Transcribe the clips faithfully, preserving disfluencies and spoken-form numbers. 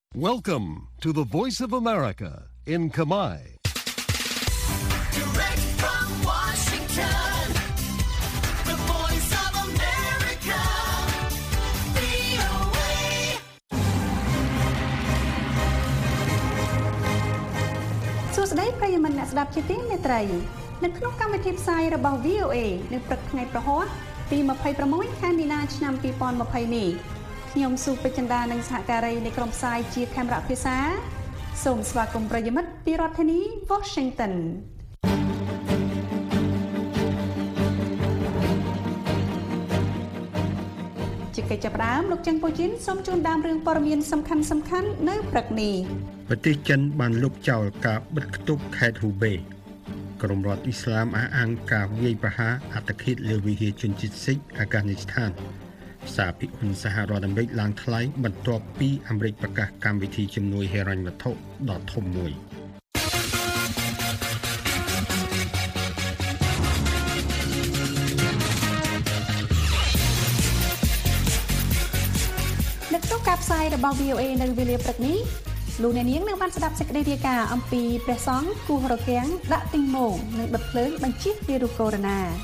Welcome to the Voice of America in Khmer. Direct from Washington, the Voice of America, វី អូ เอសួស្តីប្រិយមិត្តអ្នកស្ដាប់ជាទីមេត្រីនៅក្នុងកម្មវិធីផ្សាយរបស់ វី អូ เอ នៅព្រឹកថ្ងៃប្រហ័សទីยี่สิบหกខែមីនាឆ្នាំยี่สิบยี่สิบនេះខ្ញុំសុពេជ្រចិន្តានិងសហការីនៃក្រុមផ្សាយជាខេមរៈភាសាសូមស្វាគមន៍ប្រិយមិត្តពីរដ្ឋធានី Washington ជាកិច្ចចាប់ផ្ដើមលោកចឹងពូជីនសូមជូនដើមរឿងព័ត៌មានសំខាន់សំខាន់នៅព្រឹកនេះប្រទេសចិនបានលុបចោលការបិទគប់ខេត្តហ៊ូបេក្រុមរដ្ឋអ៊ីស្លាមអះអាងការវាយប្រហារអត្តឃាតលើវិហារជនជាតិស៊ីកអាហ្គានីស្ថានសារពិគុណសហរដ្ឋអាមេរិកឡើងថ្លៃបន្ទាប់ពីអាមេរិកប្រកាសកម្មវិធីជំនួយហិរញ្ញវត្ថុដ៏ធំមួយនៅក្នុងការផ្សាយរបស់ វី អូ เอ នៅវេលាព្រឹកនេះលោកអ្នកនាងនឹងបានស្ដាប់សេចក្តីរាយការណ៍អំពីព្រះសង្ឃគូររគាំងដាក់ទីងមងនិងដុតភ្លើងបញ្ជៀសវីរុសកូវីដ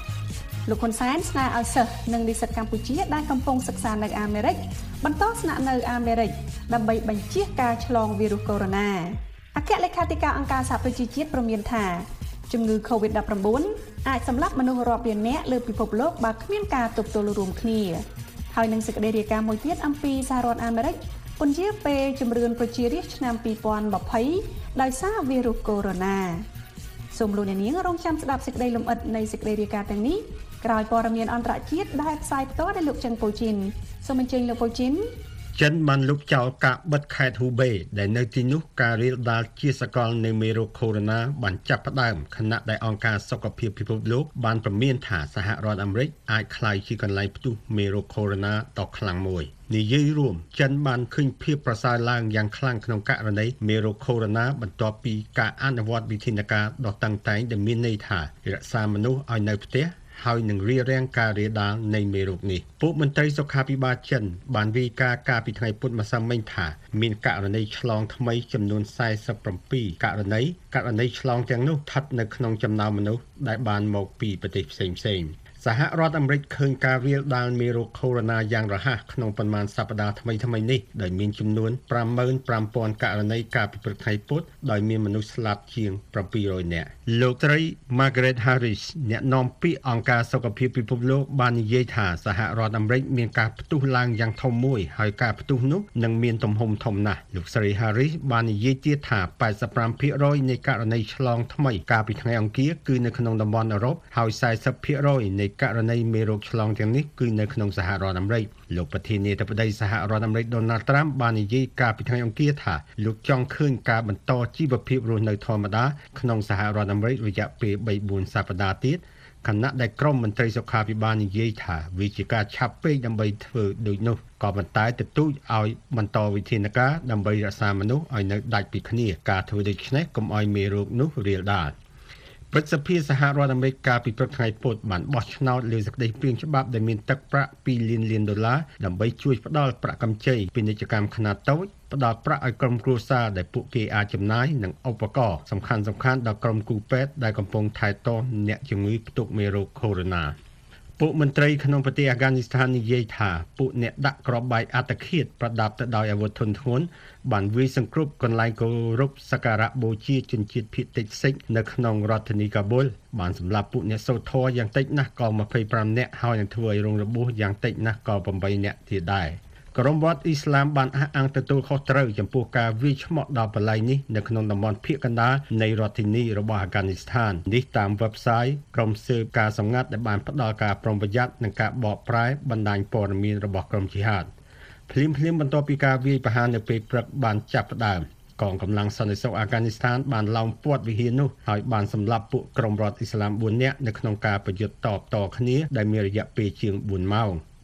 -លោកហ៊ុនសែនស្នើឲ្យសិស្សនិងនិស្សិតកម្ពុជាដែលកំពុងសិក្សានៅអាមេរិកបន្តស្នាក់នៅអាមេរិកដើម្បីបញ្ជៀសការឆ្លងវីរុសកូវីដ -អគ្គលេខាធិការអង្គការសហប្រជាជាតិព្រមានថាជំងឺ កូវីដ -19 អាចសម្លាប់មនុស្សរាប់លាននាក់លើពិភពលោកបើគ្មានការទប់ទល់រួមគ្នាហើយនឹងសេចក្តីរាយការណ៍មួយទៀតអំពីសហរដ្ឋអាមេរិកពន្យាពេលជំរឿនប្រជារាស្ត្រឆ្នាំยี่สิบยี่สิบដោយសារវីរុសកូវីដ -សូមលោកអ្នកនាងរងចាំស្ដាប់សេចក្តីលម្អិតនៃសេចក្តីរាយការណ៍ទាំងនេះក្រោយព័ត៌មានអន្តរជាតិដែលផ្សាយផ្ទាល់ដោយលោកចឹងពូជីនសូមអញ្ជើញលោកពូជីនចិនបានលុបចោលការបិទខេត្តហ៊ូបេដែលនៅទីនោះការរាលដាលជាសកលនៃមេរោគកូវីដ -បានចាប់ផ្ដើមខណៈដែលអង្គការសុខភាពពិភពលោកបានប្រមានថាសហរដ្ឋអាមេរិកអាចក្លាយជាកន្លែងផ្ទុះមេរោគកូវីដ -ដ៏ខ្លាំងមួយនិយាយរួមចិនបានឃើញភាពប្រសើរឡើងយ៉ាងខ្លាំងក្នុងករណីមេរោគកូវីដ -បន្ទាប់ពីការអនុវត្តវិធានការដ៏តឹងតែងដែលមានន័យថារក្សាមនុស្សឲ្យនៅផ្ទះហើយនឹងរារាំងការរាលដាលនៃមេរោគនេះពួកមន្ត្រីសុខាភិបាលចិនបានរាយការណ៍កាលពីថ្ងៃពុធម្សិលមិញថាមានករណីឆ្លងថ្មីចំនួនสี่สิบเจ็ดករណីករណីឆ្លងទាំងនោះស្ថិតនៅក្នុងចំណោមមនុស្សដែលបានមកពីប្រទេសផ្សេងៗសហរដ្ឋអាមេរិកឃើញការរាលដាលមេរោគកូវីដ -យ៉ាងរហ័សក្នុងប៉ុន្មានសប្តាហ៍ថ្មីៗនេះដោយមានចំនួនប្រាំម៉ឺនប្រាំពាន់ករណីកាលពីព្រឹកថ្ងៃពុធដោយមានមនុស្សស្លាប់ជាងbảy trămនាក់លោកស្រី Margaret Harris អ្នកនាំពាក្យអង្គការសុខភាពពិភពលោកបាននិយាយថាសហរដ្ឋអាមេរិកមានការផ្ទុះឡើងយ៉ាងធំមួយហើយការផ្ទុះនោះនឹងមានទំហំធំណាស់លោកស្រី Harris បាននិយាយទៀតថា八十五ភាគរយនៃករណីឆ្លងថ្មីកាលពីថ្ងៃអង្គារគឺនៅក្នុងតំបន់អឺរ៉ុបហើយสี่สิบភាគរយនៃករណីមេរោគឆ្លងទាំងនេះគឺនៅក្នុងសហរដ្ឋអាមេរិកលោកប្រធានាធិបតីសហរដ្ឋអាមេរិក Donald Trump បាននិយាយកាលពីថ្ងៃអង្គារថាលោកចង់ឃើញការបន្តជីវភាពរស់នៅធម្មតាក្នុងសហរដ្ឋអាមេរិករយៈពេលបីបួនសប្តាហ៍ទៀតខណៈដែលក្រុមមន្ត្រីសុខាភិបាលនិយាយថាវាជាការឆាប់ពេកដើម្បីធ្វើដូចនោះក៏ប៉ុន្តែទទូចឲ្យបន្តវិធានការដើម្បីរក្សាមនុស្សឲ្យនៅដាច់ពីគ្នាការធ្វើដូច្នេះកុំឲ្យមេរោគនោះរាលដាលព្រឹទ្ធសភាសហរដ្ឋអាមេរិកកាលពីព្រឹកថ្ងៃពុធបានបោះឆ្នោតលើសេចក្តីព្រាងច្បាប់ដែលមានទឹកប្រាក់ពីរលានលានដុល្លារដើម្បីជួយផ្ដល់ប្រាក់កម្ចីពាណិជ្ជកម្មខ្នាតតូចផ្ដល់ប្រាក់ឲ្យក្រុមគ្រួសារដែលពួកគេអាចចំណាយនិងឧបករណ៍សំខាន់ៗដល់ក្រុមគូពេទ្យដែលកំពុងថែទាំអ្នកជំងឺផ្ទុកមេរោគកូវីដ -ពួកមន្ត្រីក្នុងប្រទេសអាហ្គានីស្ថាននិយាយថាពួកអ្នកដាក់គ្រាប់បែកអត្តឃាតប្រដាប់ទៅដោយអាវុធធុនធ្ងន់បានវាយសង្គ្រប់កន្លែងគោរពសក្ការៈបូជាជនជាតិភាគតិចស៊ីកនៅក្នុងរដ្ឋធានីកាប៊ុលបានសម្លាប់ពួកអ្នកសូត្រធម៌យ៉ាងតិចណាស់ក៏ยี่สิบห้าនាក់ហើយនឹងធ្វើឲ្យរងរបួសយ៉ាងតិចណាស់ក៏แปดនាក់ទៀតដែរក្រុមវត្តអ៊ីស្លាមបានអះអាងទទួលខុសត្រូវចំពោះការវាយឆ្មក់ដល់បលែងនេះនៅក្នុងតំបន់ភាគកណ្ដាលនៃរដ្ឋធានីរបស់អាហ្គានីស្ថាននេះតាម website ក្រុមស៊ើបការសម្ងាត់ដែលបានផ្ដល់ការប្រុងប្រយ័ត្ននិងការបកប្រែបណ្ដាញព័ត៌មានរបស់ក្រុមជីហាតភ្លាមៗបន្ទាប់ពីការវាយប្រហារនៅពេលព្រឹកបានចាប់ផ្ដើមកងកម្លាំងសន្តិសុខអាហ្គានីស្ថានបានឡោមព័ទ្ធវិហារនោះហើយបានសម្លាប់ពួកក្រុមរដ្ឋអ៊ីស្លាមបួននាក់នៅក្នុងការប្រយុទ្ធតបតគ្នាដែលមានរយៈពេលជាងបួនម៉ោង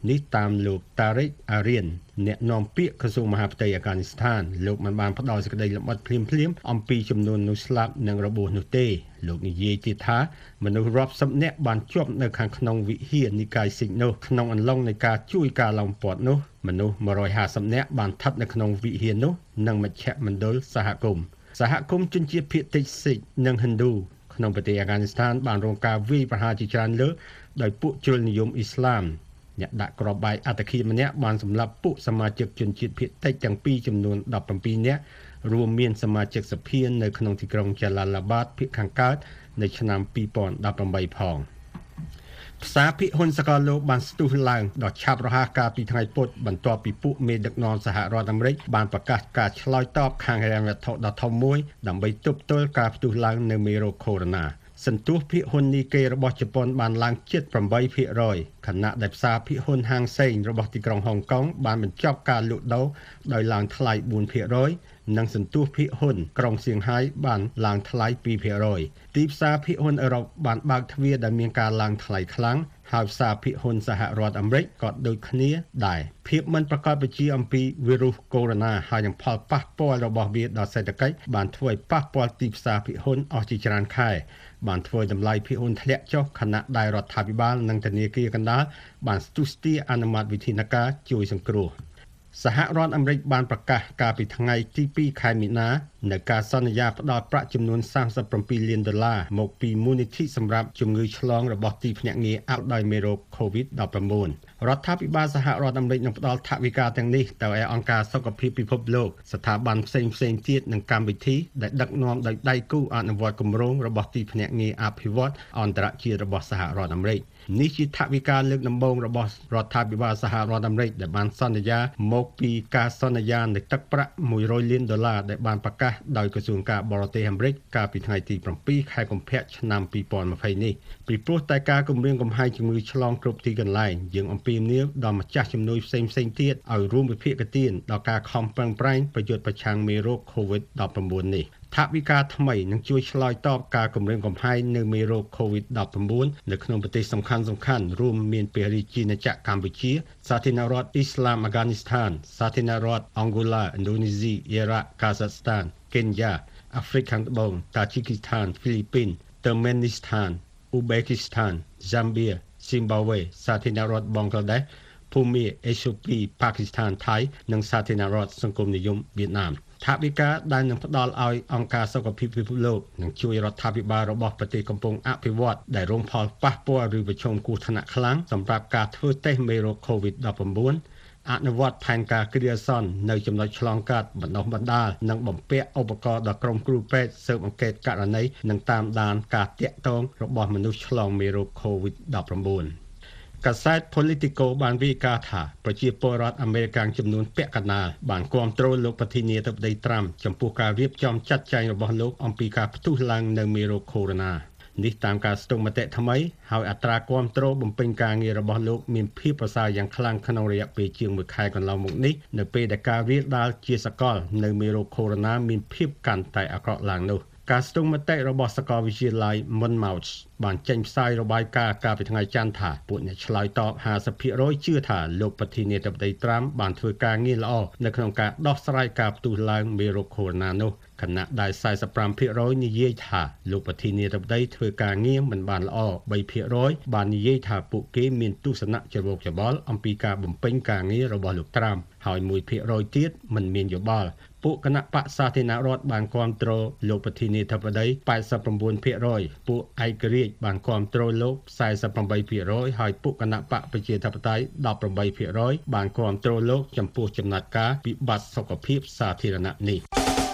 នេះតាមលោក Tariq Arian អ្នកនាំពាក្យក្រសួងមហាផ្ទៃអាហ្វហ្គានីស្ថានលោកមិនបានផ្ដល់សេចក្តីលម្អិតភ្លាមៗអំពីចំនួនមនុស្សស្លាប់និងរបួសនោះទេលោកនិយាយទៀតថាមនុស្សរាប់សិបនាក់បានជាប់នៅខាងក្នុងវិហារនិកាយសិកនោះក្នុងអំឡុងនៃការជួយការឡោមព័ទ្ធនោះមនុស្សone hundred fiftyនាក់បានស្ថិតនៅក្នុងវិហារនោះនិងមជ្ឈមណ្ឌលសហគមន៍សហគមន៍ជនជាតិភាគតិចសិកនិងហិណ្ឌូក្នុងប្រទេសអាហ្វហ្គានីស្ថានបានរងការវាយប្រហារជាច្រើនលើកដោយពួកជ្រុលនិយមអ៊ីស្លាមអ្នកដាក់គ្រាប់បែកអត្តឃាតម្នាក់បានសម្លាប់ពួកសមាជិកជនជាតិភាគតិចទាំងពីរចំនួនseventeenនាក់រួមមានសមាជិកសភានៅក្នុងទីក្រុងចាឡាឡាបាតភាគខាងកើតនៅឆ្នាំtwo thousand eighteenផងផ្សារភិហ៊ុនសកលលោកបានស្ទុះឡើងដល់ឆាប់រហ័សកាលពីថ្ងៃពុធបន្ទាប់ពីពួកមេដឹកនាំសហរដ្ឋអាមេរិកបានប្រកាសការឆ្លើយតបខាងហិរញ្ញវត្ថុដ៏ធំមួយដើម្បីទប់ទល់ការផ្ទុះឡើងនៃមេរោគកូវីដ -19 សន្ទុះភិហ៊ុននីកេរបស់ជប៉ុនបានឡើងជិតeight percent ខណៈដែលផ្សារភិហ៊ុនហាងសេងរបស់ទីក្រុងហុងកុងបានបញ្ចប់ការលក់ដូរដោយឡើងថ្លៃfour percentនិងសន្ទុះភិហ៊ុនក្រុងសៀងហៃបានឡើងថ្លៃtwo percent ទីផ្សារភិហ៊ុនអឺរ៉ុបបានបើកទ្វារដែលមានការឡើងថ្លៃខ្លាំងហើយផ្សារភិហ៊ុនសហរដ្ឋអាមេរិកក៏ដូចគ្នាដែរភាពមិនប្រកបវិជ្ជាអំពីវីរុសកូវីដ -19 ហើយនឹងផលប៉ះពាល់របស់វាដល់សេដ្ឋកិច្ចបានធ្វើឲ្យប៉ះពាល់ទីផ្សារភិហ៊ុនអស់ជាច្រើនខែបានធ្វើតម្លៃភិហ៊ុនធ្លាក់ចុះខណៈដែលរដ្ឋាភិបាលនិងធនាគារកណ្ដាលបានស្ទុះស្ទាអនុម័តវិធានការជួយសង្គ្រោះសហរដ្ឋអាមេរិកបានប្រកាសកាលពីថ្ងៃទីtwoខែមីនានៅការសន្យាផ្ដល់ប្រាក់ចំនួនthirty-sevenលានដុល្លារមកពីមូលនិធិសម្រាប់ជំងឺឆ្លងរបស់ទីភ្នាក់ងារអត់ដោយមេរោគ កូវីដ -19 រដ្ឋាភិបាលសហរដ្ឋអាមេរិកនឹងផ្ដល់ថវិកាទាំងនេះទៅឲ្យអង្គការសុខភាពពិភពលោកស្ថាប័នផ្សេងផ្សេងទៀតនិងកម្មវិធីដែលដឹកនាំដោយដៃគូអនុវត្តគម្រោងរបស់ទីភ្នាក់ងារអភិវឌ្ឍអន្តរជាតិរបស់សហរដ្ឋអាមេរិកនេះជាថវិកាលើកដំបូងរបស់រដ្ឋាភិបាលសហរដ្ឋអាមេរិកដែលបានសន្យាមកពីការសន្យានៃទឹកប្រាក់one hundredលានដុល្លារដែលបានប្រកាសដោយក្រសួងការបរទេសអាមេរិកកាលពីថ្ងៃទីsevenខែកុម្ភៈឆ្នាំtwenty twentyនេះពីព្រោះតែការគម្រាមកំហែងជំងឺឆ្លងគ្រប់ទីកន្លែងយើងអំពាវនាវដល់ម្ចាស់ជំនួយផ្សេងផ្សេងទៀតឲ្យរួមវិភាគទានដល់ការខំប្រឹងប្រែងប្រយុទ្ធប្រឆាំងមេរោគ កូវីដ -19 នេះថវិកាថ្មីនឹងជួយឆ្លើយតបការគម្រាមកំហែងនៅមេរោគ កូវីដ -19 នៅក្នុងប្រទេសសំខាន់សំខាន់រួមមានព្រះរាជាណាចក្រកម្ពុជាសាធារណរដ្ឋអ៊ីស្លាមអាហ្វហ្គានីស្ថានសាធារណរដ្ឋអង់ហ្គោឡាឥណ្ឌូនេស៊ីអ៊ីរ៉ាក់កាហ្សាស្ថានកេនយ៉ាអាហ្វ្រិកខាងត្បូងតាជីគីស្ថានហ្វីលីពីនទឺមែននីស្ថានអ៊ូបេគីស្ថានហ្សាំបៀស៊ីមបាវេសាធារណរដ្ឋបង់ក្លាដេសភូមាអេត្យូពីប៉ាគីស្ថានថៃនិងសាធារណរដ្ឋសង្គមនិយមវៀតណាមថវិកាដែលនឹងផ្ដល់ឲ្យអង្គការសុខភាពពិភពលោកនឹងជួយរដ្ឋាភិបាលរបស់ប្រទេសកំពុងអភិវឌ្ឍដែលរងផលប៉ះពាល់ឬប្រឈមគ្រោះថ្នាក់ខ្លាំងសម្រាប់ការធ្វើតេស្តមេរោគ កូវីដ -19 អនុវត្តផែនការគ្រាអាសន្ននៅចំណុចឆ្លងកាត់បណ្ដុះបណ្ដាលនិងបំពាក់ឧបករណ៍ដល់ក្រុមគ្រូពេទ្យស៊ើបអង្កេតករណីនិងតាមដានការតាក់ទងរបស់មនុស្សឆ្លងមេរោគ កូវីដ -19កាសែត Politico បានរាយការណ៍ថាប្រជាពលរដ្ឋអាមេរិកចំនួនពាក់កណ្ដាលបានគាំទ្រលោកប្រធានាធិបតីត្រាំចំពោះការរៀបចំចាត់ចែងរបស់លោកអំពីការផ្ទុះឡើងនៅមេរោគកូវីដ -19 នេះតាមការស្ទង់មតិថ្មីហើយអត្រាគាំទ្របំពេញការងាររបស់លោកមានភាពប្រសើរយ៉ាងខ្លាំងក្នុងរយៈពេលជាងមួយខែកន្លងមកនេះនៅពេលដែលការរាលដាលជាសកលនៅមេរោគកូវីដ -19 មានភាពកាន់តែអាក្រក់ឡើងនោះការស្ទង់មតិរបស់សាកលវិទ្យាល័យ Monmouth បានចេញផ្សាយរបាយការណ៍កាលពីថ្ងៃច័ន្ទថាពួកអ្នកឆ្លើយតបfifty percentជឿថាលោកប្រធានាធិបតីត្រាំបានធ្វើការងារល្អនៅក្នុងការដោះស្រាយការផ្ទុះឡើងមេរោគកូវីដ -19 នោះខណៈដែលforty-five percentនិយាយថាលោកប្រធានាធិបតីធ្វើការងារមិនបានល្អthree percentបាននិយាយថាពួកគេមានទស្សនៈច្របូកច្របល់អំពីការបំពេញការងាររបស់លោកត្រាំហើយone percentទៀតមិនមានយោបល់ពួកគណៈបក្សសាធារណរដ្ឋបានគាំទ្រលោកប្រធានាធិបតីeighty-nine percentពួកឯករាជ្យបានគាំទ្រលោកforty-eight percentហើយពួកគណៈបកប្រជាធិបតេយ្យeighteen percentបានគាំទ្រលោកចំពោះចំណាត់ការវិបត្តិសុខភាពសាធារណៈនេះ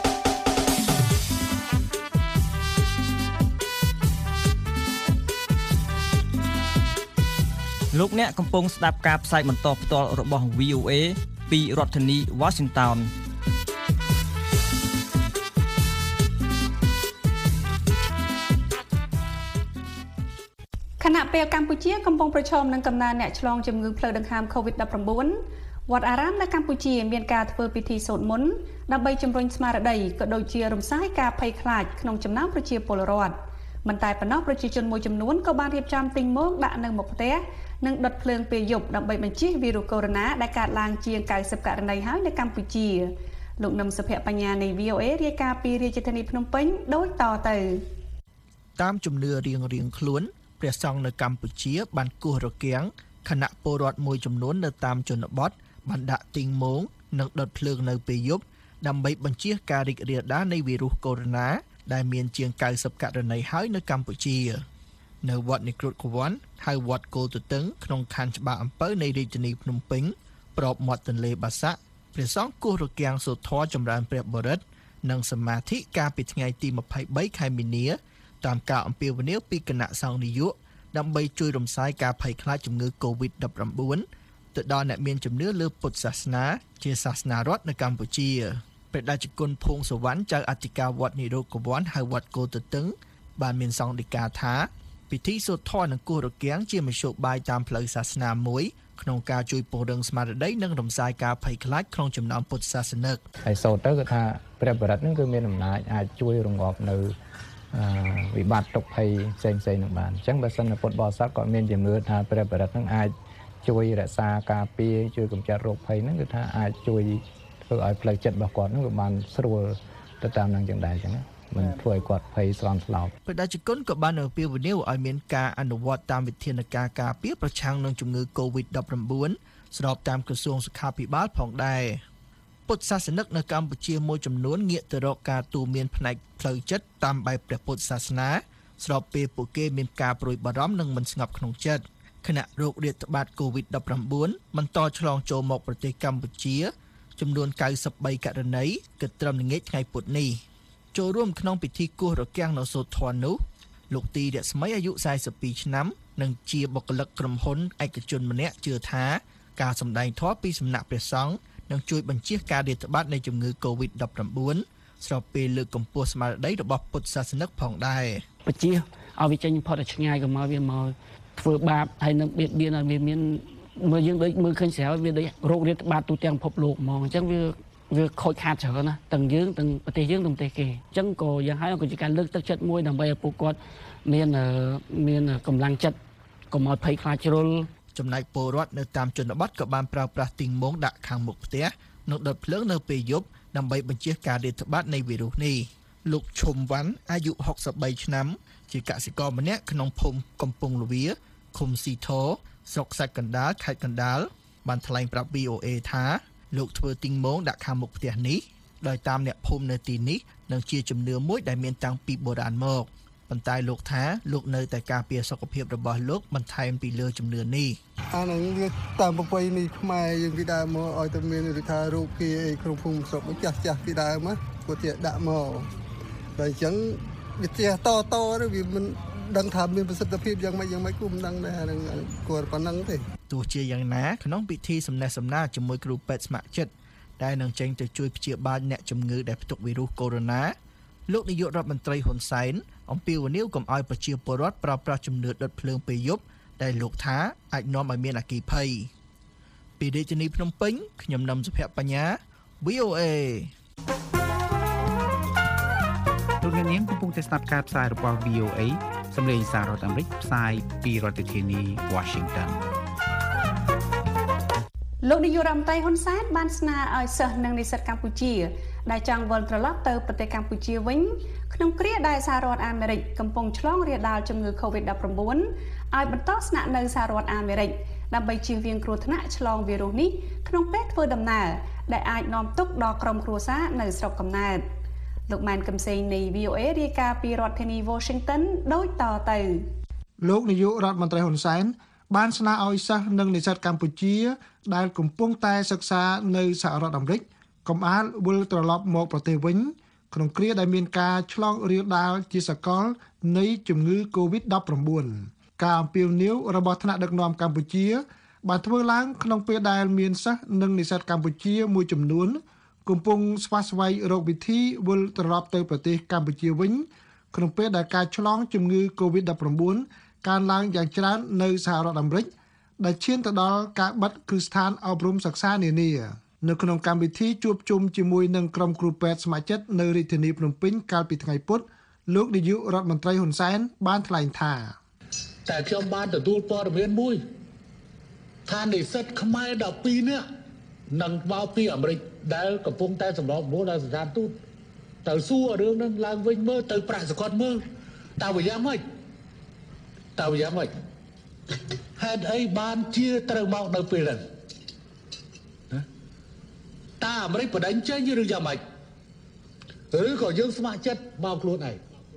លោកអ្នកកំពុងស្ដាប់ការផ្សាយបន្តផ្ទាល់របស់ V O A ពីរដ្ឋធានី Washington ខណៈពេលកម្ពុជាកំពុងប្រឈមនឹងកំណើនអ្នកឆ្លងជំងឺផ្លូវដង្ហើម កូវីដ -19 វត្តអារាមនៅកម្ពុជាមានការធ្វើពិធីសូត្រមន្តដើម្បីជំរុញស្មារតីក៏ដូចជារំសាយការភ័យខ្លាចក្នុងចំណោមប្រជាពលរដ្ឋមិនតែប៉ុណ្ណោះប្រជាជនមួយចំនួនក៏បានរៀបចំទិញមកដាក់នៅមុខផ្ទះនិងដុតភ្លើងពេលយប់ដើម្បីបញ្ជៀសវីរុសកូវីដ ដែលកើតឡើងជាងninetyករណីហើយនៅកម្ពុជាលោកនឹមសុភបញ្ញានៃ V O A រាយការណ៍ពីរាជធានីភ្នំពេញដូចតទៅតាមជំនឿរៀងរៀងខ្លួនព្រះសង្ឃនៅកម្ពុជាបានគោះរគាំងគណៈពលរដ្ឋមួយចំនួននៅតាមជនបទបានដាក់ទីងមងនិងដុតភ្លើងនៅពេលយប់ដើម្បីបញ្ជៀសការរីករាលដាលនៃវីរុសកូវីដ ដែលមានជាងninetyករណីហើយនៅកម្ពុជានៅវត្តនិក្រូតកវ័នហៅវត្តគោលទទឹងក្នុងខណ្ឌច្បារអំពៅនៃរាជធានីភ្នំពេញប្របមាត់ទន្លេបាសាក់ព្រះសង្ឃគោះរគាំងសូត្រធម៌ចម្រើនព្រះបរិត្តនិងសមាធិកាលពីថ្ងៃទីtwenty-threeខែមីនាតាមការអំពាវនាវពីគណៈសង្ឃនាយកដើម្បីជួយរំសាយការភ័យខ្លាចជំងឺ កូវីដ nineteen ទៅដល់អ្នកមានជំនឿលើពុទ្ធសាសនាជាសាសនារដ្ឋនៅកម្ពុជាព្រះតេជគុណភួងសវណ្ណចៅអធិការវត្តនិរោធកវ័នហៅវត្តគោលទទឹងបានមានសង្ឃដីកាថាពិធីសូត្រធម៌និងគោះរគាំងជាមធ្យោបាយតាមផ្លូវសាសនាមួយក្នុងការជួយពង្រឹងស្មារតីនិងរំសាយការភ័យខ្លាចក្នុងចំណោមពុទ្ធសាសនិកហើយសូត្រទៅគឺថាព្រះបរិត្តនឹងគឺមានអំណាចអាចជួយរងាប់នៅវិបត្តិទុក្ខភ័យផ្សេងៗនឹងបានអញ្ចឹងបើសិនជាពុទ្ធបរិស័ទក៏មានជំនឿថាព្រះបរិត្តនឹងអាចជួយរក្សាការពារជួយកម្ចាត់រោគភ័យហ្នឹងគឺថាអាចជួយធ្វើឲ្យផ្លូវចិត្តរបស់គាត់ហ្នឹងក៏បានស្រួលទៅតាមនឹងចឹងដែរចឹងណាមិនធ្វើឲ្យគាត់ភ័យស្លន់ស្លោបព្រះតេជគុណក៏បានអំពាវនាវឲ្យមានការអនុវត្តតាមវិធានការការពារប្រឆាំងនឹងជំងឺ កូវីដ nineteen ស្របតាមក្រសួងសុខាភិបាលផងដែរពុទ្ធសាសនិកនៅកម្ពុជាមួយចំនួនងាកទៅរកការទូន្មានផ្នែកផ្លូវចិត្តតាមបែបព្រះពុទ្ធសាសនាស្របពេលពួកគេមានការព្រួយបារម្ភនិងមិនស្ងប់ក្នុងចិត្តខណៈโรคរាតត្បាត កូវីដ nineteen បន្តឆ្លងចូលមកប្រទេសកម្ពុជាចំនួនninety-threeករណីគិតត្រឹមល្ងាចថ្ងៃពុធនេះចូលរួមក្នុងពិធីគោះរគាំងនៅសូត្រធម៌នោះលោកទីរស្មីអាយុforty-twoឆ្នាំនិងជាបុគ្គលិកក្រុមហ៊ុនឯកជនម្នាក់ជឿថាការសម្ដែងធម៌ពីសំណាក់ព្រះសង្ឃនឹងជួយបញ្ជៀសការរាតត្បាតនៃជំងឺ កូវីដ nineteen ស្របពេលលើកកម្ពស់ស្មារតីរបស់ពុទ្ធសាសនិកផងដែរបញ្ជៀសឲ្យវាចេញផុតឆ្ងាយកុំឲ្យវាមកធ្វើបាបហើយនឹងបៀតបៀនឲ្យវាមានមើលយើងដូចមើលឃើញស្រាវវាដូចរោគរាតត្បាតទូទាំងពិភពលោកហ្មងអញ្ចឹងវាវាខូចខាតច្រើនណាទាំងយើងទាំងប្រទេសយើងទាំងប្រទេសគេអញ្ចឹងក៏យ៉ាងហើយក៏ជាការលើកទឹកចិត្តមួយដើម្បីឲ្យពួកគាត់មានមានកម្លាំងចិត្តកុំឲ្យភ័យខ្លាចជ្រុលចំណែកពលរដ្ឋនៅតាមជនបទក៏បានប្រើប្រាស់ទីងមងដាក់ខាងមុខផ្ទះនិងដុតភ្លើងនៅពេលយប់ដើម្បីបញ្ជៀសការរាតត្បាតនៃវីរុសនេះលោកឈុំវ៉ាន់អាយុsixty-threeឆ្នាំជាកសិករម្នាក់ក្នុងភូមិកំពង់លវាឃុំស៊ីធរស្រុកសាច់កណ្ដាលខេត្តកណ្ដាលបានថ្លែងប្រាប់ V O A ថាលោកធ្វើទីងមងដាក់ខាងមុខផ្ទះនេះដោយតាមអ្នកភូមិនៅទីនេះនឹងជាជំនឿមួយដែលមានតាំងពីបុរាណមកប៉ុន្តែលោកថាលោកនៅតែការពារសុខភាពរបស់លោកបន្ថែមពីលើជំនឿនេះអានឹងវាតាមប្រពៃណីខ្មែរយើងពីដើមមកឲ្យតែមានឬថារូបគេអីក្នុងភូមិស្រុកចាស់ចាស់ពីដើមគាត់ជាដាក់មកតែអញ្ចឹងវាជាតតឬវាមិនដឹងថាមានប្រសិទ្ធភាពយ៉ាងម៉េចយ៉ាងម៉េចគូមិនដឹងដែរហ្នឹងគាត់ប៉ុណ្ណឹងទេទោះជាយ៉ាងណាក្នុងពិធីសំណេះសំណាលជាមួយគ្រូពេទ្យស្ម័គ្រចិត្តដែលនឹងចេញទៅជួយព្យាបាលអ្នកជំងឺដែលផ្ទុកវីរុសកូវីដ លោកនាយករដ្ឋមន្ត្រីហ៊ុនសែនអំពាវនាវកុំឲ្យប្រជាពលរដ្ឋប្រើប្រាស់ជំនឿដុតភ្លើងពេលយប់ដែលលោកថាអាចនាំឲ្យមានអគ្គិភ័យពីរាជធានីភ្នំពេញខ្ញុំនឹមសុភបញ្ញា V O A លោកអ្នកនាងកំពុងតែស្ដាប់ការផ្សាយរបស់ V O A សំឡេងសាររដ្ឋអាមេរិកផ្សាយពីរដ្ឋធានី Washington លោកនាយករដ្ឋមន្ត្រីហ៊ុនសែនបានស្នើឲ្យសិស្សនិងនិស្សិតកម្ពុជាដែលចង់វិលត្រឡប់ទៅប្រទេសកម្ពុជាវិញក្នុងគ្រាដែលសហរដ្ឋអាមេរិកកំពុងឆ្លងរាលដាលជំងឺ កូវីដ nineteen ឲ្យបន្តស្នាក់នៅសហរដ្ឋអាមេរិកដើម្បីជៀសវាងគ្រោះថ្នាក់ឆ្លងវីរុសនេះក្នុងពេលធ្វើដំណើរដែលអាចនាំទុក្ខដល់ក្រុមគ្រួសារនៅស្រុកកំណើតលោកម៉ែនកឹមសេងនៃ V O A រាយការណ៍ពីរដ្ឋធានី Washington ដូចតទៅលោកនាយករដ្ឋមន្ត្រីហ៊ុនសែនបានស្នើឲ្យសិស្សនិងនិស្សិតកម្ពុជាដែលកំពុងតែសិក្សានៅសហរដ្ឋអាមេរិកកុំអាលវិលត្រឡប់មកប្រទេសវិញក្នុងគ្រាដែលមានការឆ្លងរាលដាលជាសកលនៃជំងឺ កូវីដ nineteen ការអំពាវនាវរបស់ថ្នាក់ដឹកនាំកម្ពុជាបានធ្វើឡើងក្នុងពេលដែលមានសិស្សនិងនិស្សិតកម្ពុជាមួយចំនួនកំពុងស្វាស្វែងរកវិធីវិលត្រឡប់ទៅប្រទេសកម្ពុជាវិញក្នុងពេលដែលការឆ្លងជំងឺ កូវីដ nineteen កើនឡើងយ៉ាងច្រើននៅសហរដ្ឋអាមេរិកដែលឈានទៅដល់ការបិទគ្រឹះស្ថានអប់រំសិក្សានានានៅក្នុងកម្មវិធីជួបជុំជាមួយនឹងក្រុមគ្រូពេទ្យស្ម័គ្រចិត្តនៅរាជធានីភ្នំពេញកាលពីថ្ងៃពុធលោកនាយករដ្ឋមន្ត្រីហ៊ុនសែនបានថ្លែងថាតែខ្ញុំបានទទួលព័ត៌មានមួយថានិស្សិតខ្មែរដប់ពីរនាក់នឹងមកពីអាមេរិកដែលកំពុងតែសម្របសម្រួលដល់ស្ថានទូតទៅសួររឿងហ្នឹងឡើងវិញមើលទៅប្រាក់សគាត់មើលតើវាយ៉ាងម៉េចតើវាយ៉ាងម៉េចហេតុអីបានជាត្រូវមកនៅពេលហ្នឹងតើអាមេរិកបដិញ្ញចេញឬយ៉ាងម៉េចឬក៏យើងស្ម័គ្រចិត្តមកខ្លួនឯង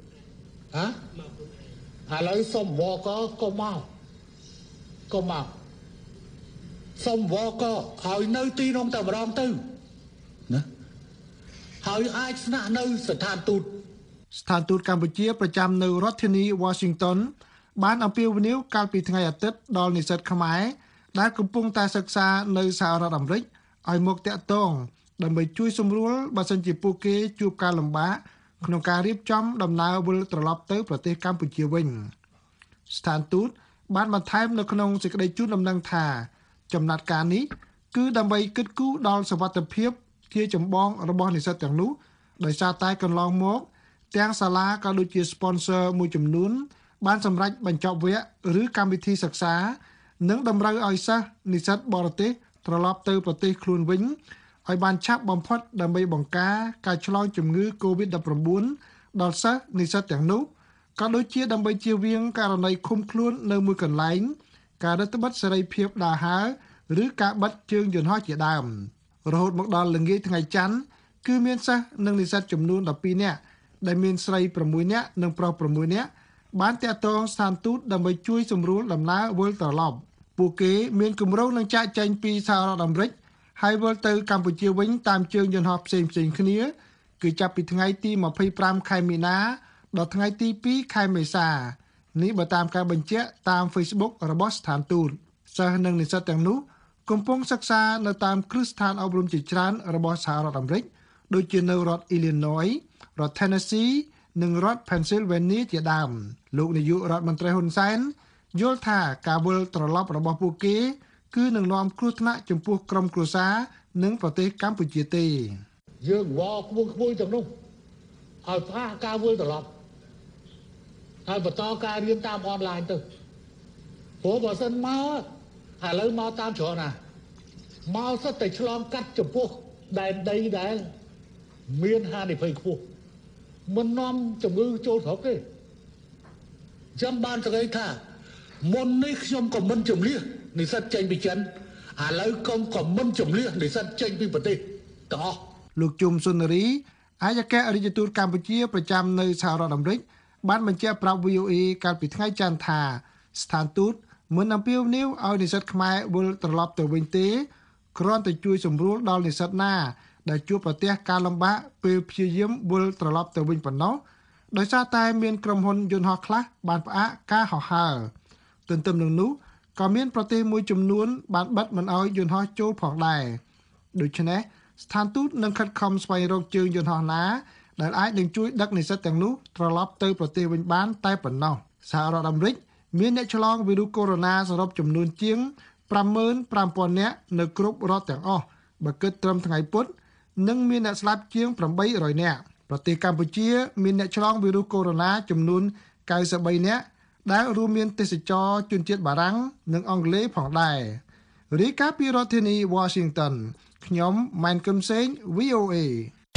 ហ៎ឥឡូវសុំវកក៏មកក៏មកសុំវកឲ្យនៅទីនោះតែម្ដងទៅណាហើយអាចស្នាក់នៅស្ថានទូតស្ថានទូតកម្ពុជាប្រចាំនៅរដ្ឋធានី Washington បានអំពាវនាវកាលពីថ្ងៃអាទិត្យដល់និស្សិតខ្មែរដែលកំពុងតែសិក្សានៅសហរដ្ឋអាមេរិកឲ្យមកតាក់ទងដើម្បីជួយសម្រួលបើសិនជាពួកគេជួបការលំបាកក្នុងការរៀបចំដំណើរវិលត្រឡប់ទៅប្រទេសកម្ពុជាវិញស្ថានទូតបានបន្ថែមនៅក្នុងសេចក្តីជូនដំណឹងថាចំណាត់ការនេះគឺដើម្បីគិតគូរដល់សុវត្ថិភាពជាចម្បងរបស់និស្សិតទាំងនោះដោយសារតែកន្លងមកទាំងសាលាក៏ដូចជា sponsor មួយចំនួនបានសម្រេចបញ្ចប់វគ្គឬកម្មវិធីសិក្សានិងតម្រូវឲ្យសិស្សនិស្សិតបរទេសត្រឡប់ទៅប្រទេសខ្លួនវិញឲ្យបានឆាប់បំផុតដើម្បីបង្ការការឆ្លងជំងឺ កូវីដ ដប់ប្រាំបួន ដល់សិស្សនិស្សិតទាំងនោះក៏ដូចជាដើម្បីជៀសវាងករណីឃុំខ្លួននៅមួយកន្លែងការរឹតបន្តឹងសេរីភាពដើរហើរឬការបិទជើងយន្តហោះជាដើមរហូតមកដល់ល្ងាចថ្ងៃច័ន្ទគឺមានសិស្សនិងនិស្សិតចំនួនដប់ពីរនាក់ដែលមានស្រីប្រាំមួយនាក់និងប្រុសប្រាំមួយនាក់បានតាក់ទងស្ថានទូតដើម្បីជួយសម្រួលដំណើរវិលត្រឡប់ពួកគេមានគម្រោងនឹងចាកចេញពីសហរដ្ឋអាមេរិកហើយវិលទៅកម្ពុជាវិញតាមជើងយន្តហោះផ្សេងៗគ្នាគឺចាប់ពីថ្ងៃទីម្ភៃប្រាំខែមីនាដល់ថ្ងៃទីពីរខែមេសានេះបើតាមការបញ្ជាក់តាម Facebook របស់ស្ថានទូតសិស្សនិងនិស្សិតទាំងនោះកំពុងសិក្សានៅតាមគ្រឹះស្ថានអប់រំជាច្រើនរបស់សហរដ្ឋអាមេរិកដូចជានៅរដ្ឋ Illinois រដ្ឋ Tennessee និងរដ្ឋ Pennsylvania ជាដើមលោកនាយករដ្ឋមន្ត្រីហ៊ុនសែនយល់ថាការវិលត្រឡប់របស់ពួកគេគឺនឹងនាំគ្រោះថ្នាក់ចំពោះក្រុមគ្រួសារនិងប្រទេសកម្ពុជាទេយើងវល់ក្មួយក្មួយទាំងនោះឲ្យផ្អាកការវិលត្រឡប់ហើយបន្តការរៀនតាមអនឡាញទៅព្រោះបើសិនមកឥឡូវមកតាមច្រកណាមកសិតតែឆ្លងកាត់ចំពោះដែនដីដែលមានហានិភ័យខ្ពស់មិននាំជំងឺចូលស្រុកទេចាំបានស្ដីថាមុននេះខ្ញុំក៏មិនជំនះនិស្សិតចេញពីចិនឥឡូវកុំក៏មិនជំនះនិស្សិតចេញពីប្រទេសទាំងអស់លោកជុំសុនារីអគ្គរដ្ឋទូតកម្ពុជាប្រចាំនៅសហរដ្ឋអាមេរិកបានបញ្ជាក់ប្រាប់ វី អូ អេ កាលពីថ្ងៃច័ន្ទថាស្ថានទូតមិនអំពាវនាវឲ្យនិស្សិតខ្មែរវិលត្រឡប់ទៅវិញទេគ្រាន់តែជួយសម្រួលដល់និស្សិតណាដែលជួបប្រទះការលំបាកពេលព្យាយាមវិលត្រឡប់ទៅវិញប៉ុណ្ណោះដោយសារតែមានក្រុមហ៊ុនយន្តហោះខ្លះបានផ្អាកការហោះហើរទន្ទឹមនឹងនោះក៏មានប្រទេសមួយចំនួនបានបិទមិនឲ្យយន្តហោះចូលផងដែរដូច្នេះស្ថានទូតនឹងខិតខំស្វែងរកជើងយន្តហោះណាដែលអាចនឹងជួយដឹកនិស្សិតទាំងនោះត្រឡប់ទៅប្រទេសវិញបានតែប៉ុណ្ណោះសហរដ្ឋអាមេរិកមានអ្នកឆ្លងវីរុសកូវីដ -សរុបចំនួនជាង ប្រាំម៉ឺនប្រាំពាន់នាក់នៅគ្រប់រដ្ឋទាំងអស់បើគិតត្រឹមថ្ងៃពុធនិងមានអ្នកស្លាប់ជាង ប្រាំបីរយនាក់ប្រទេសកម្ពុជាមានអ្នកឆ្លងវីរុសកូវីដ -ចំនួនកៅសិបបីនាក់ដែលរួមមានទេសចរជនជាតិបារាំងនិងអង់គ្លេសផងដែររាយការណ៍ពីរដ្ឋធានី Washington ខ្ញុំម៉ែនកឹមសេង វី អូ អេ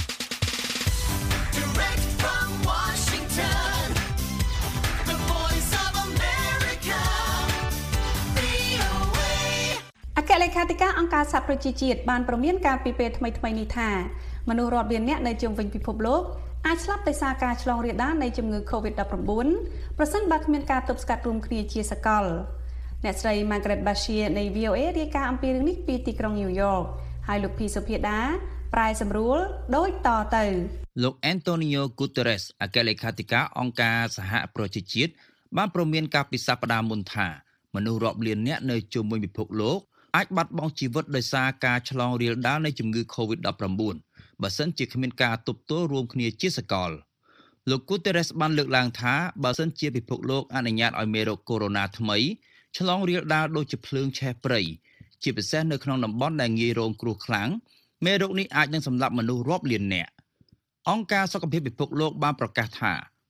អគ្គលេខាធិការអង្គការសហប្រជាជាតិបានព្រមានការពីពេលថ្មីៗនេះថាមនុស្សរាប់លាននាក់នៅជុំវិញពិភពលោកអាចស្លាប់ដោយសារការឆ្លងរាលដាលនៃជំងឺ កូវីដ ដប់ប្រាំបួន ប្រសិនបើគ្មានការទប់ស្កាត់រួមគ្នាជាសកលអ្នកស្រី Margaret Bashir នៃ វី អូ អេ រាយការណ៍អំពីរឿងនេះពីទីក្រុង New York ហើយលោកភីសុភាដាប្រែសម្រួលដូចតទៅលោក Antonio Guterres អគ្គលេខាធិការអង្គការសហប្រជាជាតិបានព្រមានការពីសប្តាហ៍មុនថាមនុស្សរាប់លាននាក់នៅជុំវិញពិភពលោកអាចបាត់បង់ជីវិតដោយសារការឆ្លងរាលដាលនៃជំងឺ កូវីដ ដប់ប្រាំបួន បើសិនជាគ្មានការទប់ទល់រួមគ្នាជាសកលលោក Guterres បានលើកឡើងថាបើសិនជាពិភពលោកអនុញ្ញាតឲ្យមេរោគកូវីដ ថ្មីឆ្លងរាលដាលដូចជាភ្លើងឆេះព្រៃជាពិសេសនៅក្នុងតំបន់ដែលងាយរងគ្រោះខ្លាំងមេរោគនេះអាចនឹងសម្លាប់មនុស្សរាប់លាននាក់អង្គការសុខភាពពិភពលោកបានប្រកាសថា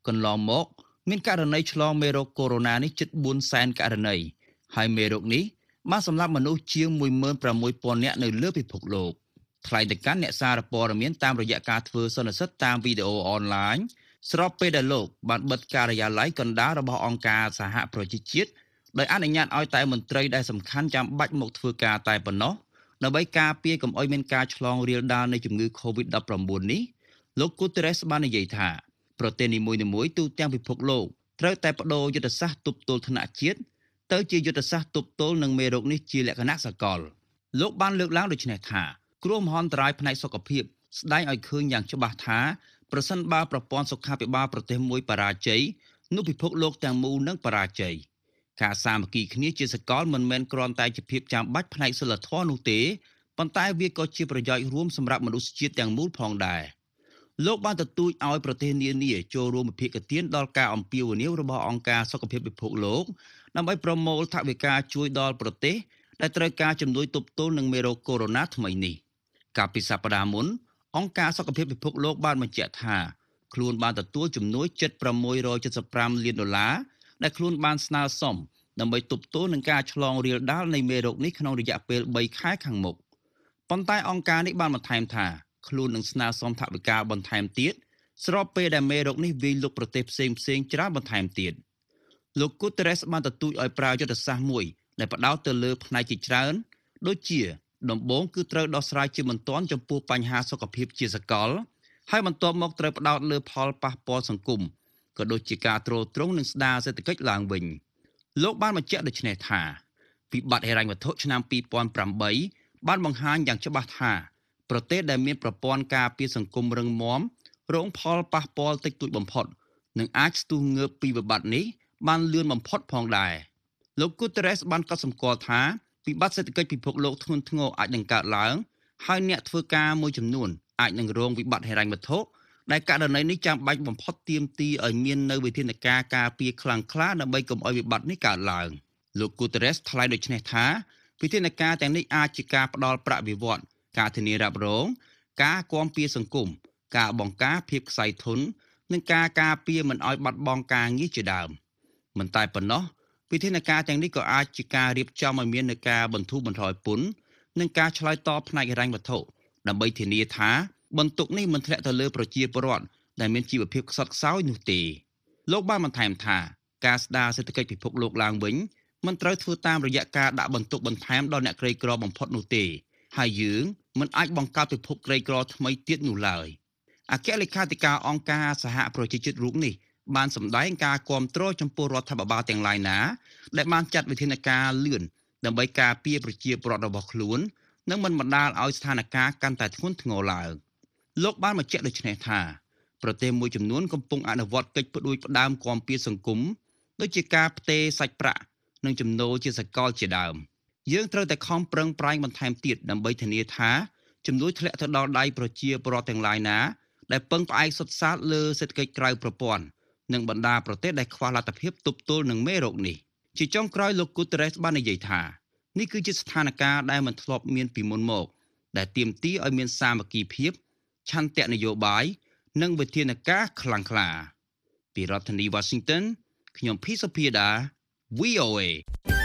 កន្លងមកមានករណីឆ្លងមេរោគកូវីដ -នេះជិតបួនសែនករណីហើយមេរោគនេះបានសម្លាប់មនុស្សជាង មួយម៉ឺនប្រាំមួយពាន់ នាក់នៅលើពិភពលោកថ្លែងទៅកាន់អ្នកសារព័ត៌មានតាមរយៈការធ្វើសន្និសីទតាមវីដេអូអនឡាញស្របពេលដែលលោកបានបិទការិយាល័យកណ្ដាលរបស់អង្គការសហប្រជាជាតិដោយអនុញ្ញាតឲ្យតែមន្ត្រីដែលសំខាន់ចាំបាច់មកធ្វើការតែប៉ុណ្ណោះដើម្បីការពារកុំឲ្យមានការឆ្លងរាលដាលនៃជំងឺ កូវីដ ដប់ប្រាំបួន នេះលោក Guterres បាននិយាយថាប្រទេសនីមួយៗទូទាំងពិភពលោកត្រូវតែបដូរយុទ្ធសាស្ត្រទប់ទល់ថ្នាក់ជាតិទៅជាយុទ្ធសាស្ត្រទប់ទល់នឹងមេរោគនេះជាលក្ខណៈសកលលោកបានលើកឡើងដូចនេះថាគ្រោះមហន្តរាយផ្នែកសុខភាពស្ដែងឲ្យឃើញយ៉ាងច្បាស់ថាប្រសិនបើប្រព័ន្ធសុខាភិបាលប្រទេសមួយបរាជ័យនោះពិភពលោកទាំងមូលនឹងបរាជ័យការសាមគ្គីគ្នាជាសកលមិនមែនគ្រាន់តែជាភាពចាំបាច់ផ្នែកសិលធម៌នោះទេប៉ុន្តែវាក៏ជាប្រយោជន៍រួមសម្រាប់មនុស្សជាតិទាំងមូលផងដែរលោកបានទទូចឲ្យប្រទេសនានាចូលរួមវិភាគទានដល់ការអំពាវនាវរបស់អង្គការសុខភាពពិភពលោកដើម្បីប្រមូលថវិកាជួយដល់ប្រទេសដែលត្រូវការជំនួយទប់ទល់នឹងមេរោគកូវីដ ថ្មីនេះកាលពីសប្តាហ៍មុនអង្គការសុខភាពពិភពលោកបានបញ្ជាក់ថាខ្លួនបានទទួលជំនួយជិតប្រាំមួយរយเจ็ดสิบห้าលានដុល្លារដែលខ្លួនបានស្នើសុំដើម្បីទប់ទល់នឹងការឆ្លងរាលដាលនៃមេរោគនេះក្នុងរយៈពេលបីខែខាងមុខប៉ុន្តែអង្គការនេះបានបន្ថែមថាខ្លួននឹងស្នើសុំថវិកាបន្ថែមទៀតស្របពេលដែលមេរោគនេះវាយលុកប្រទេសផ្សេងផ្សេងច្រើនបន្ថែមទៀតលោក Guterres បានទទូចឲ្យប្រើយុទ្ធសាស្ត្រមួយដែលផ្ដោតទៅលើផ្នែកជាច្រើនដូចជាដំបូងគឺត្រូវដោះស្រាយជាបន្ទាន់ចំពោះបញ្ហាសុខភាពជាសកលហើយបន្ទាប់មកត្រូវផ្ដោតលើផលប៉ះពាល់សង្គមក៏ដូចជាការទ្រទ្រង់និងស្ដារសេដ្ឋកិច្ចឡើងវិញលោកបានបញ្ជាក់ដូចនេះថាវិបត្តិហិរញ្ញវត្ថុឆ្នាំពីរពាន់ប្រាំបីបានបង្ហាញយ៉ាងច្បាស់ថាប្រទេសដែលមានប្រព័ន្ធការពារសង្គមរឹងមាំរងផលប៉ះពាល់តិចតួចបំផុតនិងអាចស្ទុះងើបពីវិបត្តិនេះបានលឿនបំផុតផងដែរលោក Guterres បានកត់សម្គាល់ថាវិបត្តិសេដ្ឋកិច្ចពិភពលោកធ្ងន់ធ្ងរអាចនឹងកើតឡើងហើយអ្នកធ្វើការមួយចំនួនអាចនឹងរងវិបត្តិហិរញ្ញវត្ថុដែលករណីនេះចាំបាច់បំផុតទាមទារឲ្យមាននៅវិធានការការពារខ្លាំងក្លាដើម្បីកុំឲ្យវិបត្តិនេះកើតឡើងលោក Guterres ថ្លែងដូចនេះថាវិធានការទាំងនេះអាចជាការផ្ដល់ប្រាក់បៀវត្សរ៍ការធានារ៉ាប់រងការគាំពារសង្គមការបង្ការភាពខ្សែធននិងការការពារមិនឲ្យបាត់បង់ការងារជាដើមមិនតែប៉ុណ្ណោះវិធានការទាំងនេះក៏អាចជាការរៀបចំឲ្យមាននូវការបន្ធូរបន្ថយពន្ធនិងការឆ្លើយតបផ្នែកហិរញ្ញវត្ថុដើម្បីធានាថាបន្ទុកនេះមិនធ្លាក់ទៅលើប្រជាពលរដ្ឋដែលមានជីវភាពខ្សត់ខ្សោយនោះទេលោកបានបន្ថែមថាការស្ដារសេដ្ឋកិច្ចពិភពលោកឡើងវិញមិនត្រូវធ្វើតាមរយៈការដាក់បន្ទុកបន្ថែមដល់អ្នកក្រីក្របំផុតនោះទេហើយយើងមិនអាចបង្កើតពិភពក្រីក្រថ្មីទៀតនោះឡើយអគ្គលេខាធិការអង្គការសហប្រជាជាតិរូបនេះបានសម្ដែងការគាំទ្រចំពោះរដ្ឋាភិបាលទាំងឡាយណាដែលបានចាត់វិធានការលឿនដើម្បីការពារប្រជាពលរដ្ឋរបស់ខ្លួននិងមិនបណ្ដាលឲ្យស្ថានភាពកាន់តែធ្ងន់ធ្ងរឡើងលោកបានបញ្ជាក់ដូចនេះថាប្រទេសមួយចំនួនកំពុងអនុវត្តកិច្ចផ្ដួចផ្ដើមគាំពារសង្គមដូចជាការផ្ទេរសាច់ប្រាក់និងចំណូលជាសកលជាដើមយើងត្រូវតែខំប្រឹងប្រែងបន្ថែមទៀតដើម្បីធានាថាជំនួយធ្លាក់ទៅដល់ដៃប្រជាពលរដ្ឋទាំងឡាយណាដែលពឹងផ្អែកសុទ្ធសាធលើសេដ្ឋកិច្ចក្រៅប្រព័ន្ធនិងបណ្ដាប្រទេសដែលខ្វះលទ្ធភាពទប់ទល់នឹងមេរោគនេះជាចុងក្រោយលោក Guterres បាននិយាយថានេះគឺជាស្ថានភាពដែលមិនធ្លាប់មានពីមុនមកដែលទាមទារឲ្យមានសាមគ្គីភាពឆន្ទៈនយោបាយនិងវិធានការខ្លាំងក្លាពីរដ្ឋធានី Washington ខ្ញុំភីសុភាដា វី អូ เอ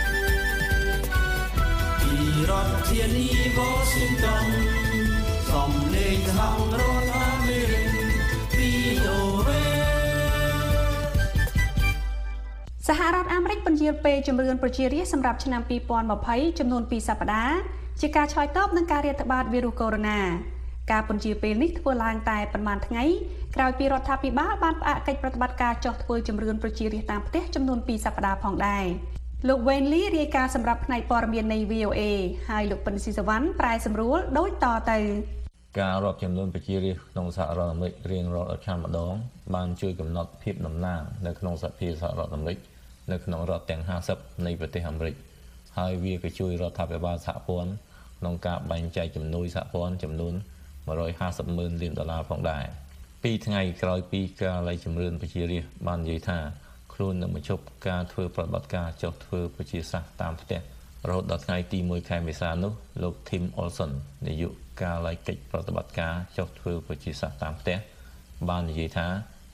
ពីរដ្ឋធានី Washington សំឡេងក្នុងរដ្ឋអាមេរិក វី អូ เอសហរដ្ឋអាមេរិកពន្យាលពេលជំរឿនប្រជារាស្ត្រសម្រាប់ឆ្នាំពីរពាន់ម្ភៃចំនួនពីរសប្តាហ៍ជាការឆ្លើយតបនឹងការរាតត្បាតវីរុសកូវីដ ការពន្យាពេលនេះធ្វើឡើងតែប៉ុន្មានថ្ងៃក្រោយពីរដ្ឋាភិបាលបានផ្អាកកិច្ចប្រតិបត្តិការចុះធ្វើជំរឿនប្រជារាស្ត្រតាមផ្ទះចំនួនពីរសប្តាហ៍ផងដែរលោក Wayne Lee រាយការណ៍សម្រាប់ផ្នែកព័ត៌មាននៃ វី អូ เอ ហើយលោកពិនស៊ីសវណ្ណប្រែសម្រួលដូចតទៅការរាប់ចំនួនប្រជារាស្ត្រក្នុងសហរដ្ឋអាមេរិករៀងរាល់ឆ្នាំម្ដងបានជួយកំណត់ភាពតំណាងនៅក្នុងសភាសហរដ្ឋអាមេរិកនៅក្នុងរដ្ឋទាំងห้าสิบនៃប្រទេសអាមេរិកហើយវាក៏ជួយរដ្ឋាភិបាលសហព័ន្ធក្នុងការបែងចែកជំនួយសហព័ន្ធចំនួនmột trăm hai mươiម៉ឺនលានដុល្លារផងដែរពីរថ្ងៃក្រោយពីការឡៃជំរឿនប្រជារាស្ត្របាននិយាយថាខ្លួននឹងបញ្ឈប់ការធ្វើប្រតិបត្តិការចុះធ្វើប្រជាសាស្ត្រតាមផ្ទះរហូតដល់ថ្ងៃទីមួយខែមេសានោះលោក Tim Olson នាយកការឡៃកិច្ចប្រតិបត្តិការចុះធ្វើប្រជាសាស្ត្រតាមផ្ទះបាននិយាយថា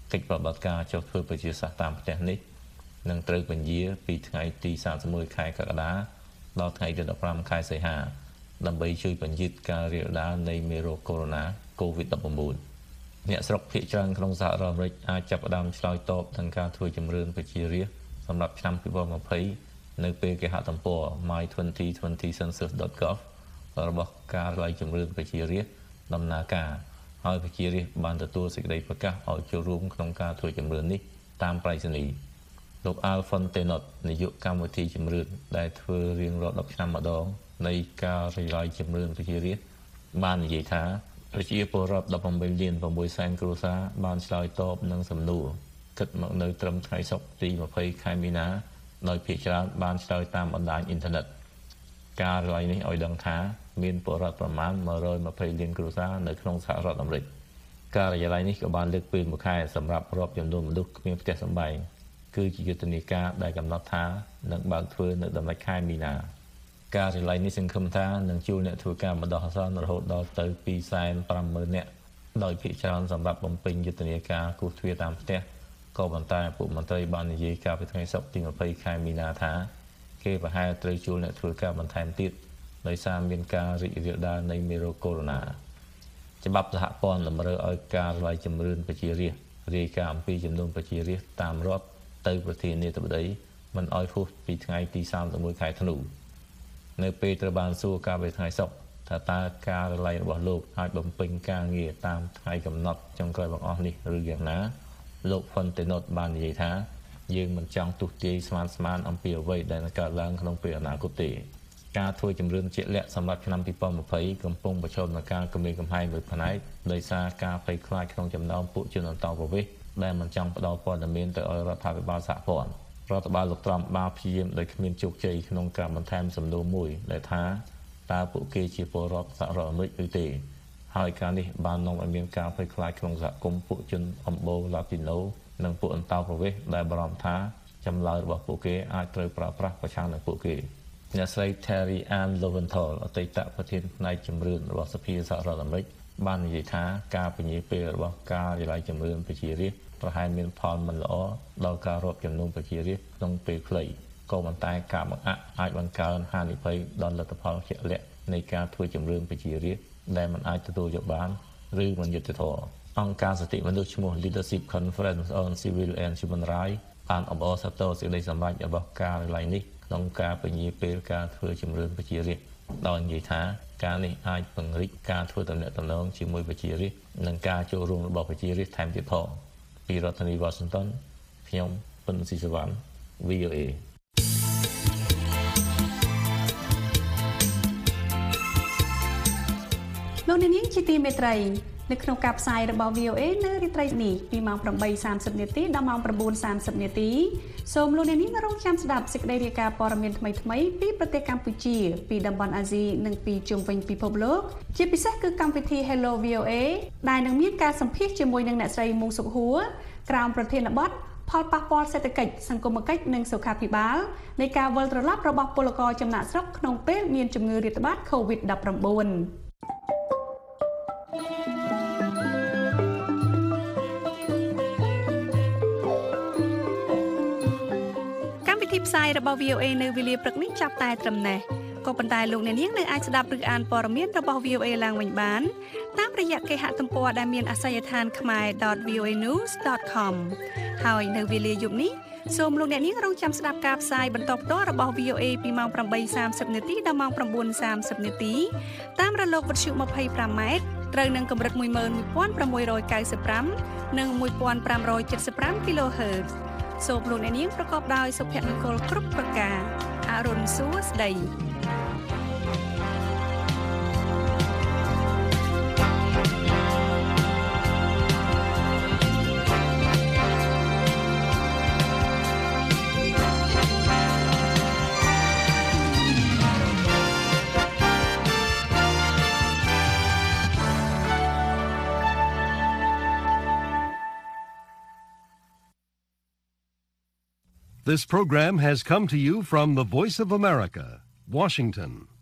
កិច្ចប្រតិបត្តិការចុះធ្វើប្រជាសាស្ត្រតាមផ្ទះនេះនឹងត្រូវបញ្ជាពីថ្ងៃទីសាមសិបមួយខែកក្កដាដល់ថ្ងៃទីដប់ប្រាំខែសីហាដើម្បីជួយបញ្ជាការរាលដាលនៃមេរោគកូវីដ -កូវីដ -19 អ្នកស្រុកភាគច្រើនក្នុងសហរដ្ឋអាមេរិកអាចចាប់ផ្ដើមឆ្លើយតបនឹងការធ្វើជំរឿនប្រជារាស្ត្រសម្រាប់ឆ្នាំពីរពាន់ยี่สิบនៅពេលគេហទំព័រ my twenty twenty census dot gov របស់ការឡាយជំរឿនប្រជារាស្ត្រដំណើរការហើយប្រជារាស្ត្របានទទួលសេចក្តីប្រកាសឲ្យចូលរួមក្នុងការធ្វើជំរឿននេះតាមប្រៃសណីយ៍លោក Al Fontenot នាយកកម្មវិធីជំរឿនដែលធ្វើរៀងរាល់ដប់ឆ្នាំម្ដងនៃការឡាយជំរឿនប្រជារាស្ត្របាននិយាយថាប្រជាពលរដ្ឋដប់ប្រាំបីលានប្រាំមួយសែនគ្រួសារបានឆ្លើយតបនឹងសំណួរគិតមកនៅត្រឹមថ្ងៃសុក្រទីยี่สิบខែមីនាដោយភាគច្រើនបានឆ្លើយតាមបណ្ដាញអ៊ីនធឺណិតការឡាយនេះឲ្យដឹងថាមានពលរដ្ឋប្រមាណmột trăm hai mươiលានគ្រួសារនៅក្នុងសហរដ្ឋអាមេរិកការិយាល័យនេះក៏បានលើកពេលមួយខែសម្រាប់រាប់ចំនួនមនុស្សគ្មានផ្ទះសម្បែងគឺជាយុទ្ធនាការដែលកំណត់ថានឹងបើកធ្វើនៅដំណាច់ខែមីនាការិយាល័យនេះសង្ឃឹមថានឹងជួលអ្នកធ្វើការបណ្ដោះអាសន្នរហូតដល់ទៅពីរសែនប្រាំម៉ឺននាក់ដោយភាគច្រើនសម្រាប់បំពេញយុទ្ធនាការគូសទ្វារតាមផ្ទះក៏ប៉ុន្តែពួកមន្ត្រីបាននិយាយកាលពីថ្ងៃសុក្រទីยี่สิบខែមីនាថាគេប្រហែលត្រូវជួលអ្នកធ្វើការបន្ថែមទៀតដោយសារមានការរីករាលដាលនៃមេរោគកូវីដ ច្បាប់សហព័ន្ធតម្រូវឲ្យការឡាយជំរឿនប្រជារាស្ត្ររាយការណ៍អំពីចំនួនប្រជារាស្ត្រតាមរដ្ឋទៅប្រធានាធិបតីមិនឲ្យហួសពីថ្ងៃទីសាមសិបមួយខែធ្នូនៅពេលត្រូវបានសួរកាលពីថ្ងៃសុក្រថាតើការឡាយរបស់លោកអាចបំពេញការងារតាមថ្ងៃកំណត់ចុងក្រោយបង្អស់នេះឬយ៉ាងណាលោក Fontenot បាននិយាយថាយើងមិនចង់ទុះទាយស្មានស្មានអំពីអ្វីដែលនឹងកើតឡើងក្នុងពេលអនាគតទេការធ្វើជំរឿនជាក់លាក់សម្រាប់ឆ្នាំยี่สิบยี่สิบកំពុងប្រឈមនឹងការគំរាមកំហែងមួយផ្នែកដោយសារការភ័យខ្លាចក្នុងចំណោមពួកជនអន្តោប្រវេសន៍ដែលមិនចង់ផ្ដល់ព័ត៌មានទៅឲ្យរដ្ឋាភិបាលសហព័ន្ធរដ្ឋបាលលោក Trump បានព្យាយាមដោយគ្មានជោគជ័យក្នុងការបន្ថែមសំណួរមួយដែលថាតើពួកគេជាពលរដ្ឋសហរដ្ឋអាមេរិកឬទេហើយការនេះបាននាំឲ្យមានការភ័យខ្លាចក្នុងសហគមន៍ពួកជនអំបូរ Latino និងពួកអន្តោប្រវេសន៍ដែលបារម្ភថាចម្លើយរបស់ពួកគេអាចត្រូវប្រើប្រាស់ប្រឆាំងនឹងពួកគេអ្នកស្រី Terry Ann Lowenthal អតីតប្រធានផ្នែកជំរឿនរបស់សភាសហរដ្ឋអាមេរិកបាននិយាយថាការពញាពេលរបស់ការវិល័យជំរឿនប្រជារាស្ត្រប្រហែលមានផលមិនល្អដល់ការរាប់ចំនួនប្រជារាស្ត្រក្នុងពេលខ្លីក៏ប៉ុន្តែការបង្អាក់អាចបង្កើនហានិភ័យដល់លទ្ធផលជាក់លាក់នៃការធ្វើជំរឿនប្រជារាស្ត្រដែលមិនអាចទទួលយកបានឬមិនយុត្តិធម៌អង្គការសិទ្ធិមនុស្សឈ្មោះ Leadership Conference on Civil and Human Rights បានអបអរសាទរសេចក្តីសម្រេចរបស់ការវិល័យនេះក្នុងការពញាពេលការធ្វើជំរឿនប្រជារាស្ត្រដោយនិយាយថាការនេះអាចពង្រីកការធ្វើទំនាក់ទំនងជាមួយប្រជារាស្ត្រនិងការចូលរួមរបស់ប្រជារាស្ត្រថែមទៀតផងពីរដ្ឋធានី Washington ខ្ញុំពិនស៊ីសវណ្ណ V O A លោកអ្នកនាងជាទីមេត្រីនៅក្នុងការផ្សាយរបស់ V O A នៅរាត្រីនេះពីម៉ោងeight thirtyនាទីដល់ម៉ោងnine thirtyនាទីសូមលោកអ្នកនាងរងចាំស្ដាប់សេចក្តីរាយការណ៍ព័ត៌មានថ្មីៗពីប្រទេសកម្ពុជាពីតំបន់អាស៊ីនិងពីជុំវិញពិភពលោកជាពិសេសគឺកម្មវិធី Hello V O A ដែលនឹងមានការសម្ភាសជាមួយនឹងអ្នកស្រីមូសុខហួរក្រោមប្រធានបទផលប៉ះពាល់សេដ្ឋកិច្ចសង្គមគិច្ចនិងសុខាភិបាលនៃការវិលត្រឡប់របស់ពលករចំណាក់ស្រុកក្នុងពេលមានជំងឺរាតត្បាត COVID nineteenផ្សាយរបស់ V O A នៅវេលាព្រឹកនេះចាប់តែត្រឹមនេះក៏ប៉ុន្តែលោកអ្នកនាងនៅអាចស្ដាប់ឬអានព័ត៌មានរបស់ V O A ឡើងវិញបានតាមរយៈគេហទំព័រដែលមានអាសយដ្ឋាន khmae dot v o a news dot com ហើយនៅវេលាយប់នេះសូមលោកអ្នកនាងរងចាំស្ដាប់ការផ្សាយបន្តផ្ទាល់របស់ V O A ពីម៉ោងeight thirtyនាទីដល់ម៉ោងnine thirtyនាទីតាមរលកវិទ្យុtwenty-fiveម៉ែត្រត្រូវនឹងកម្រិតone one six nine fiveនិងone five seven five គីឡូហឺតซ์សូមលោកអ្នកនាងប្រកបដោយសុភមង្គលគ្រប់ប្រការអរុនសួស្តី This program has come to you from the Voice of America, Washington.